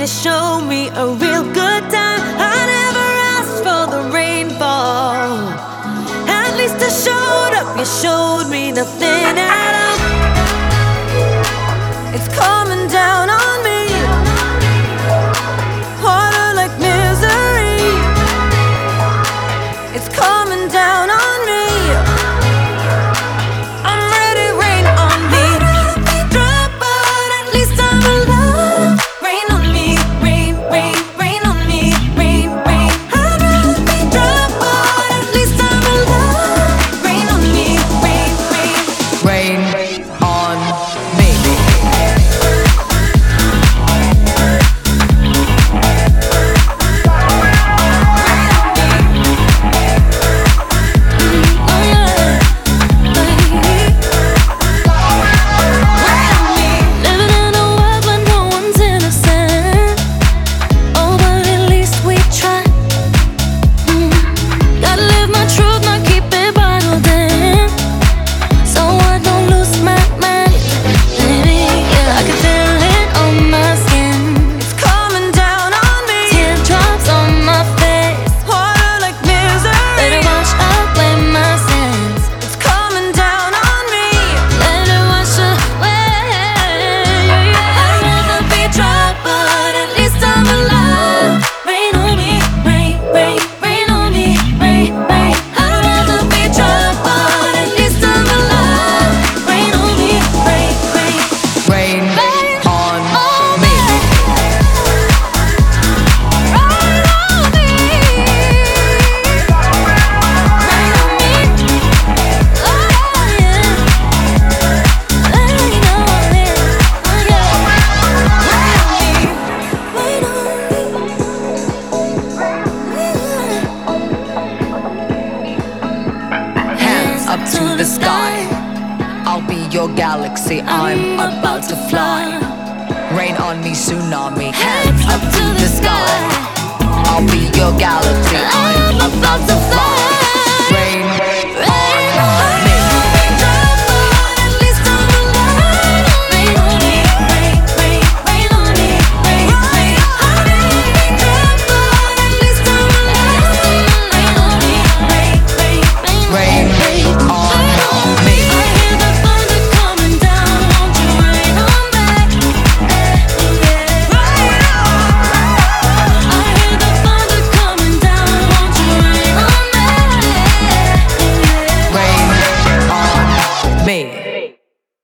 to show me a real good time. I never asked for the rainfall. At least I showed up, you showed me nothing at all. It's coming down on me, harder like misery. It's coming down on me. I'm ready, rain on me. I'd rather be dry, but at least I'm alive. Rain on me, rain, rain, rain on me, rain, rain. I'd rather be dry, but at least I'm alive. Rain on me, rain, rain. Rain on me. Up to the sky, I'll be your galaxy, I'm about to fly. Rain on me, tsunami, hands up to the sky. I'll be your galaxy, I'm about to fly.